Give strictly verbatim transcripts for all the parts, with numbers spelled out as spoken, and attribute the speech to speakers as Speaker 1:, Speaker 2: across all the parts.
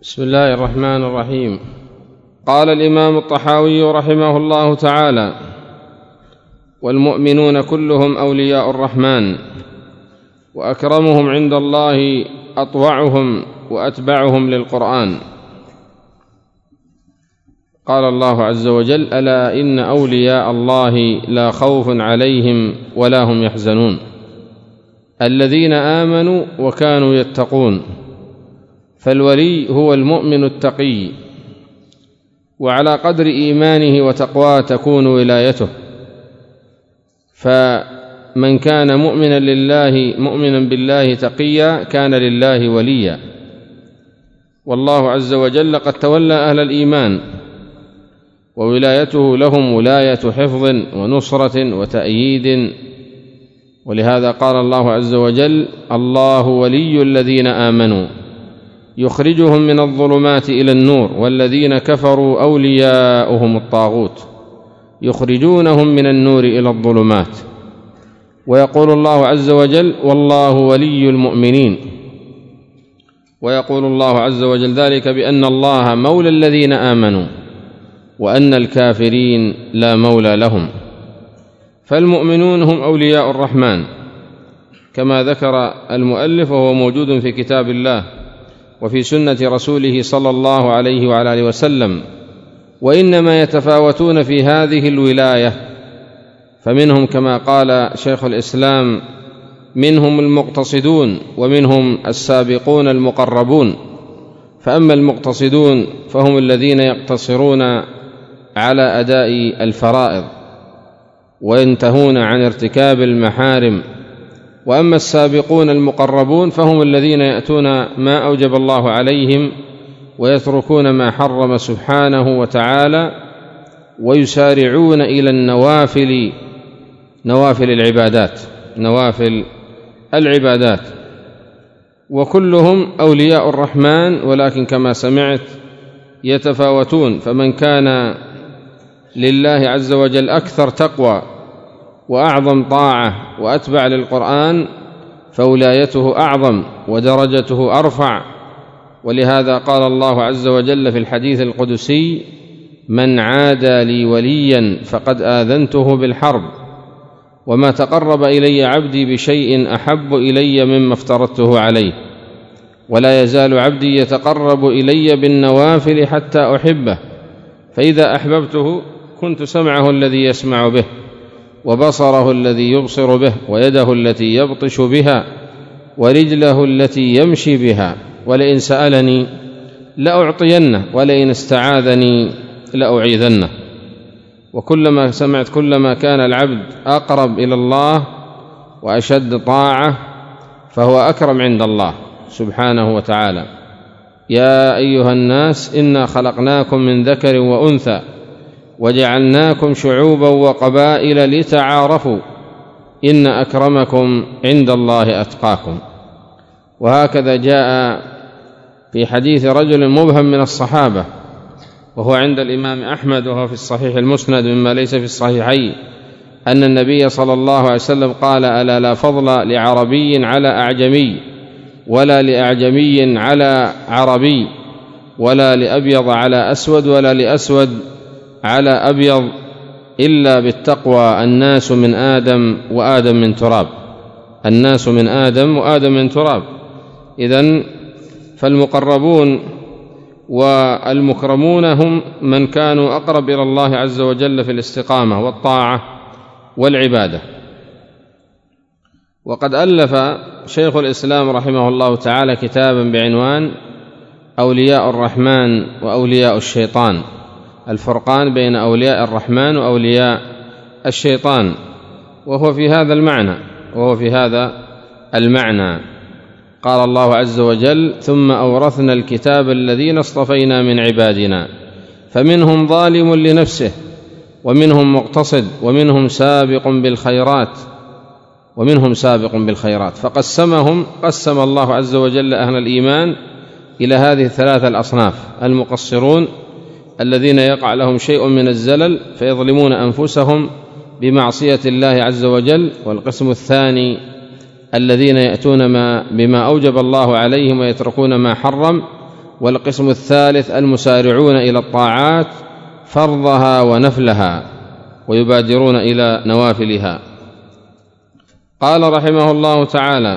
Speaker 1: بسم الله الرحمن الرحيم. قال الإمام الطحاوي رحمه الله تعالى: والمؤمنون كلهم أولياء الرحمن، وأكرمهم عند الله أطوعهم وأتبعهم للقرآن. قال الله عز وجل: ألا إن أولياء الله لا خوف عليهم ولا هم يحزنون الذين آمنوا وكانوا يتقون. فالولي هو المؤمن التقي، وعلى قدر إيمانه وتقواه تكون ولايته. فمن كان مؤمنا لله مؤمنا بالله تقيا كان لله وليا. والله عز وجل قد تولى أهل الإيمان، وولايته لهم ولاية حفظ ونصرة وتأييد. ولهذا قال الله عز وجل: الله ولي الذين آمنوا يخرجهم من الظلمات إلى النور والذين كفروا أولياؤهم الطاغوت يخرجونهم من النور إلى الظلمات. ويقول الله عز وجل: والله ولي المؤمنين. ويقول الله عز وجل ذلك بأن الله مولى الذين آمنوا وأن الكافرين لا مولى لهم. فالمؤمنون هم أولياء الرحمن كما ذكر المؤلف، وهو موجود في كتاب الله وفي سنة رسوله صلى الله عليه وعلى آله وسلم. وإنما يتفاوتون في هذه الولاية، فمنهم كما قال شيخ الإسلام: منهم المقتصدون ومنهم السابقون المقربون. فأما المقتصدون فهم الذين يقتصرون على أداء الفرائض وينتهون عن ارتكاب المحارم. وأما السابقون المقربون فهم الذين يأتون ما أوجب الله عليهم ويتركون ما حرم سبحانه وتعالى، ويسارعون إلى النوافل نوافل العبادات نوافل العبادات وكلهم أولياء الرحمن، ولكن كما سمعت يتفاوتون. فمن كان لله عز وجل أكثر تقوى وأعظم طاعة وأتبع للقرآن فولايته أعظم ودرجته أرفع. ولهذا قال الله عز وجل في الحديث القدسي: من عادى لي وليا فقد آذنته بالحرب، وما تقرب إلي عبدي بشيء أحب إلي مما افترضته عليه، ولا يزال عبدي يتقرب إلي بالنوافل حتى أحبه، فإذا أحببته كنت سمعه الذي يسمع به، وبصره الذي يبصر به، ويده التي يبطش بها، ورجله التي يمشي بها، ولئن سألني لأعطينه، ولئن استعاذني لأعيذنه. وكلما سمعت كلما كان العبد أقرب إلى الله وأشد طاعة فهو أكرم عند الله سبحانه وتعالى. يا أيها الناس إنا خلقناكم من ذكر وأنثى وجعلناكم شعوبا وقبائل لتعارفوا إن أكرمكم عند الله أتقاكم. وهكذا جاء في حديث رجل مبهم من الصحابة، وهو عند الإمام أحمد وهو في الصحيح المسند مما ليس في الصحيحين، أن النبي صلى الله عليه وسلم قال: ألا لا فضل لعربي على أعجمي، ولا لأعجمي على عربي، ولا لأبيض على أسود، ولا لأسود على أبيض، إلا بالتقوى. الناس من آدم وآدم من تراب. الناس من آدم وآدم من تراب. إذن فالمقربون والمكرمون هم من كانوا أقرب إلى الله عز وجل في الاستقامة والطاعة والعبادة. وقد ألف شيخ الإسلام رحمه الله تعالى كتابا بعنوان أولياء الرحمن وأولياء الشيطان، الفرقان بين أولياء الرحمن وأولياء الشيطان، وهو في هذا المعنى وهو في هذا المعنى قال الله عز وجل: ثم أورثنا الكتاب الذين اصطفينا من عبادنا فمنهم ظالم لنفسه ومنهم مقتصد ومنهم سابق بالخيرات ومنهم سابق بالخيرات. فقسمهم قسم الله عز وجل أهل الإيمان إلى هذه الثلاثة الأصناف: المقصرون الذين يقع لهم شيء من الزلل فيظلمون أنفسهم بمعصية الله عز وجل، والقسم الثاني الذين يأتون ما بما أوجب الله عليهم ويتركون ما حرم، والقسم الثالث المسارعون إلى الطاعات فرضها ونفلها ويبادرون إلى نوافلها. قال رحمه الله تعالى: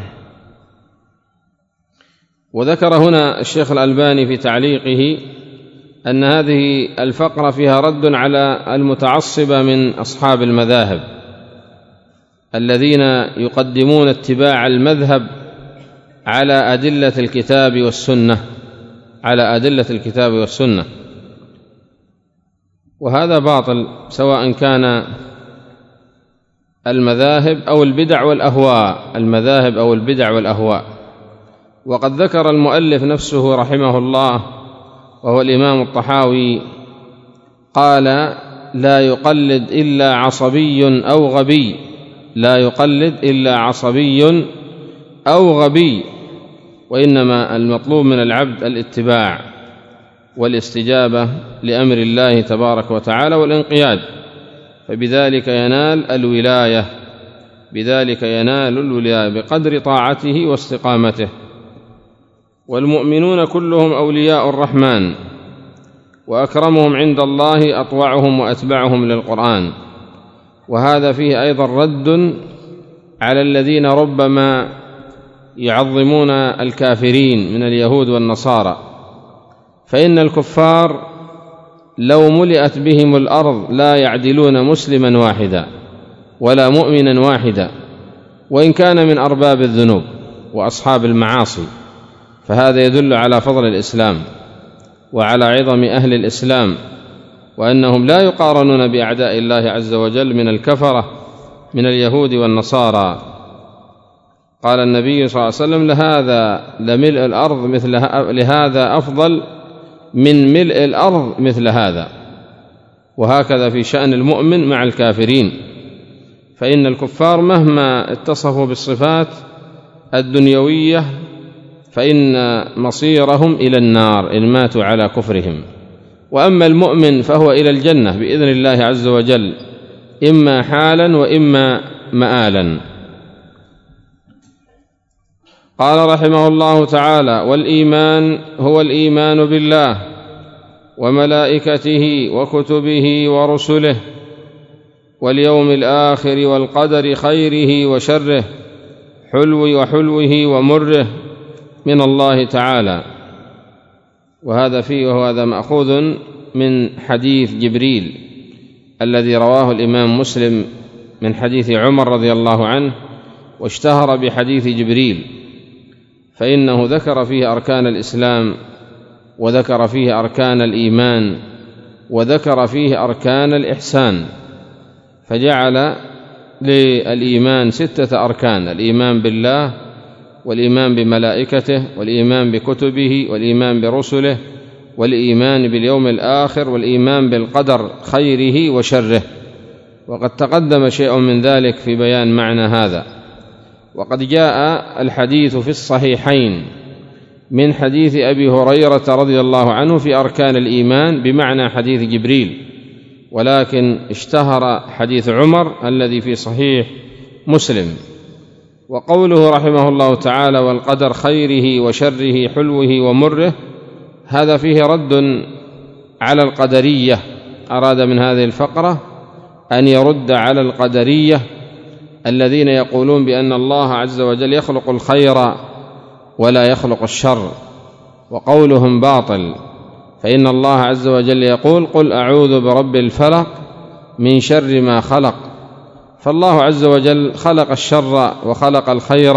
Speaker 1: وذكر هنا الشيخ الألباني في تعليقه أن هذه الفقرة فيها رد على المتعصبة من أصحاب المذاهب الذين يقدمون اتباع المذهب على أدلة الكتاب والسنة على أدلة الكتاب والسنة وهذا باطل، سواء كان المذاهب أو البدع والأهواء المذاهب أو البدع والأهواء. وقد ذكر المؤلف نفسه رحمه الله وهو الإمام الطحاوي قال: لا يقلد إلا عصبي أو غبي لا يقلد إلا عصبي أو غبي وإنما المطلوب من العبد الاتباع والاستجابة لأمر الله تبارك وتعالى والانقياد، فبذلك ينال الولاية بذلك ينال الولاية بقدر طاعته واستقامته. والمؤمنون كلهم أولياء الرحمن، وأكرمهم عند الله أطوعهم وأتبعهم للقرآن. وهذا فيه أيضا رد على الذين ربما يعظمون الكافرين من اليهود والنصارى، فإن الكفار لو ملئت بهم الأرض لا يعدلون مسلما واحدا ولا مؤمنا واحدا، وإن كان من أرباب الذنوب وأصحاب المعاصي. فهذا يدل على فضل الإسلام وعلى عظم أهل الإسلام، وأنهم لا يقارنون بأعداء الله عز وجل من الكفرة من اليهود والنصارى. قال النبي صلى الله عليه وسلم: لهذا لملء الأرض مثل لهذا أفضل من ملء الأرض مثل هذا. وهكذا في شأن المؤمن مع الكافرين، فإن الكفار مهما اتصفوا بالصفات الدنيوية فإن مصيرهم إلى النار إن ماتوا على كفرهم، وأما المؤمن فهو إلى الجنة بإذن الله عز وجل، إما حالا وإما مآلا. قال رحمه الله تعالى: والإيمان هو الإيمان بالله وملائكته وكتبه ورسله واليوم الآخر والقدر خيره وشره حلو وحلوه ومره من الله تعالى. وهذا فيه وهذا مأخوذ من حديث جبريل الذي رواه الإمام مسلم من حديث عمر رضي الله عنه، واشتهر بحديث جبريل، فإنه ذكر فيه أركان الإسلام وذكر فيه أركان الإيمان وذكر فيه أركان الإحسان، فجعل للإيمان ستة أركان: الإيمان بالله والإيمان بملائكته والإيمان بكتبه والإيمان برسله والإيمان باليوم الآخر والإيمان بالقدر خيره وشره. وقد تقدم شيء من ذلك في بيان معنى هذا. وقد جاء الحديث في الصحيحين من حديث أبي هريرة رضي الله عنه في أركان الإيمان بمعنى حديث جبريل، ولكن اشتهر حديث عمر الذي في صحيح مسلم. وقوله رحمه الله تعالى: والقدر خيره وشره حلوه ومره، هذا فيه رد على القدرية. أراد من هذه الفقرة أن يرد على القدرية الذين يقولون بأن الله عز وجل يخلق الخير ولا يخلق الشر، وقولهم باطل، فإن الله عز وجل يقول: قل أعوذ برب الفلق من شر ما خلق. فالله عز وجل خلق الشر وخلق الخير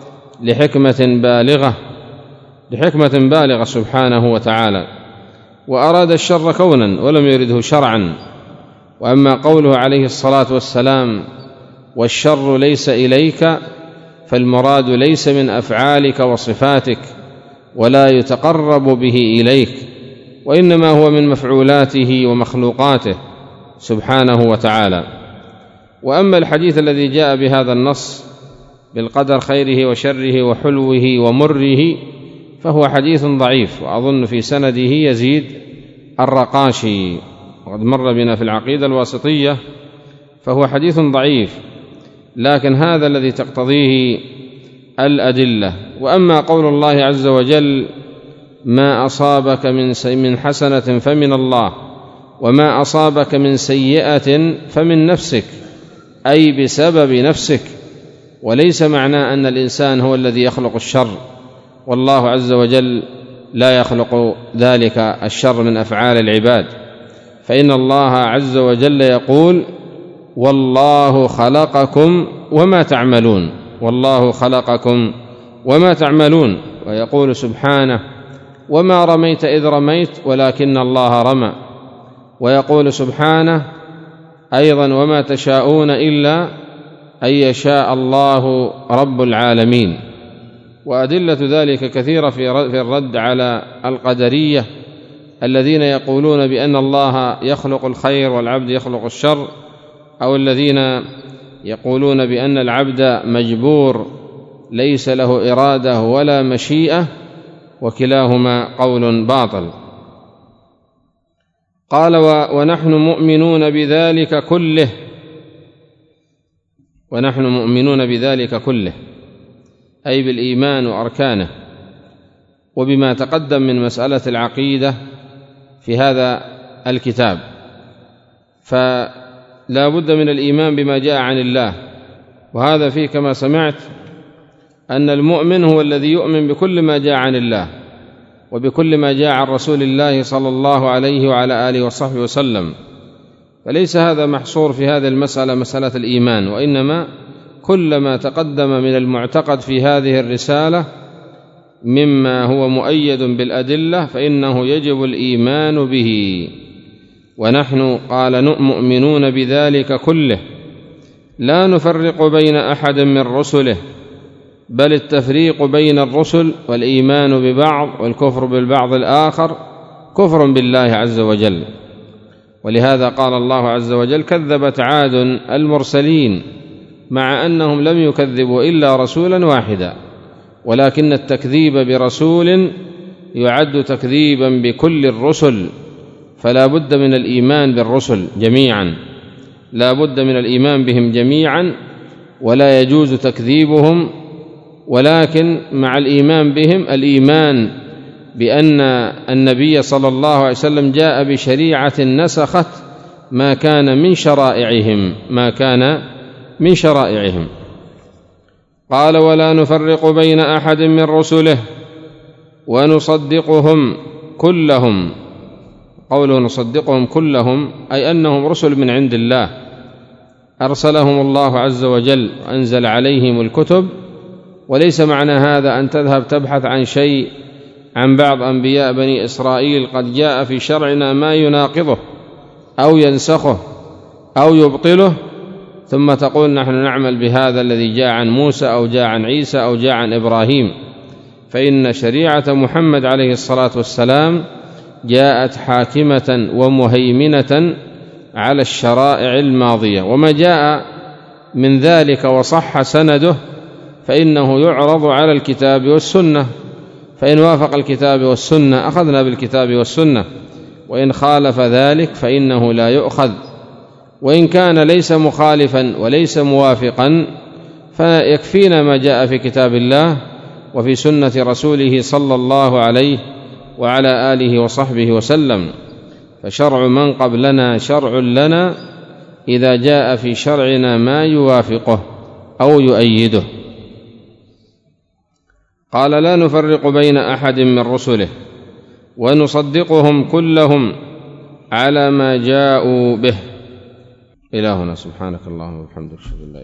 Speaker 1: لحكمة بالغة لحكمة بالغة سبحانه وتعالى، وأراد الشر كونا ولم يرده شرعا. وأما قوله عليه الصلاة والسلام: والشر ليس إليك، فالمراد ليس من أفعالك وصفاتك ولا يتقرب به إليك، وإنما هو من مفعولاته ومخلوقاته سبحانه وتعالى. وأما الحديث الذي جاء بهذا النص بالقدر خيره وشره وحلوه ومره فهو حديث ضعيف، وأظن في سنده يزيد الرقاشي، وقد مر بنا في العقيدة الواسطية، فهو حديث ضعيف، لكن هذا الذي تقتضيه الأدلة. وأما قول الله عز وجل: ما أصابك من حسنة فمن الله وما أصابك من سيئة فمن نفسك، أي بسبب نفسك. وليس معناه أن الإنسان هو الذي يخلق الشر، والله عز وجل لا يخلق ذلك الشر من أفعال العباد، فإن الله عز وجل يقول: والله خلقكم وما تعملون، والله خلقكم وما تعملون. ويقول سبحانه: وما رميت إذ رميت ولكن الله رمى. ويقول سبحانه أيضا: وما تشاءون إلا أن يشاء الله رب العالمين. وأدلة ذلك كثيرة في الرد على القدرية الذين يقولون بأن الله يخلق الخير والعبد يخلق الشر، أو الذين يقولون بأن العبد مجبور ليس له إرادة ولا مشيئة، وكلاهما قول باطل. قال: ونحن مؤمنون بذلك كله، ونحن مؤمنون بذلك كله، أي بالإيمان وأركانه، وبما تقدم من مسألة العقيدة في هذا الكتاب. فلا بد من الإيمان بما جاء عن الله، وهذا فيه كما سمعت أن المؤمن هو الذي يؤمن بكل ما جاء عن الله وبكل ما جاء عن رسول الله صلى الله عليه وعلى آله وصحبه وسلم. فليس هذا محصور في هذه المسألة مسألة الإيمان، وإنما كل ما تقدم من المعتقد في هذه الرسالة مما هو مؤيد بالأدلة فإنه يجب الإيمان به. ونحن قال مؤمنون بذلك كله لا نفرق بين أحد من رسله، بل التفريق بين الرسل والإيمان ببعض والكفر بالبعض الآخر كفر بالله عز وجل. ولهذا قال الله عز وجل: كذبت عاد المرسلين، مع أنهم لم يكذبوا إلا رسولا واحدا، ولكن التكذيب برسول يعد تكذيبا بكل الرسل، فلا بد من الإيمان بالرسل جميعا، لا بد من الإيمان بهم جميعا، ولا يجوز تكذيبهم. ولكن مع الإيمان بهم الإيمان بأن النبي صلى الله عليه وسلم جاء بشريعة نسخت ما كان من شرائعهم ما كان من شرائعهم. قال: ولا نفرق بين أحد من رسله ونصدقهم كلهم. قوله نصدقهم كلهم أي أنهم رسل من عند الله أرسلهم الله عز وجل وأنزل عليهم الكتب، وليس معنى هذا أن تذهب تبحث عن شيء عن بعض أنبياء بني إسرائيل قد جاء في شرعنا ما يناقضه أو ينسخه أو يبطله ثم تقول نحن نعمل بهذا الذي جاء عن موسى أو جاء عن عيسى أو جاء عن إبراهيم. فإن شريعة محمد عليه الصلاة والسلام جاءت حاكمة ومهيمنة على الشرائع الماضية، وما جاء من ذلك وصح سنده فإنه يعرض على الكتاب والسنة، فإن وافق الكتاب والسنة أخذنا بالكتاب والسنة، وإن خالف ذلك فإنه لا يؤخذ. وإن كان ليس مخالفا وليس موافقا فيكفينا ما جاء في كتاب الله وفي سنة رسوله صلى الله عليه وعلى آله وصحبه وسلم. فشرع من قبلنا شرع لنا إذا جاء في شرعنا ما يوافقه أو يؤيده. قال: لا نفرق بين أحد من رسله ونصدقهم كلهم على ما جاءوا به. إلهنا سبحانك اللهم وبحمدك.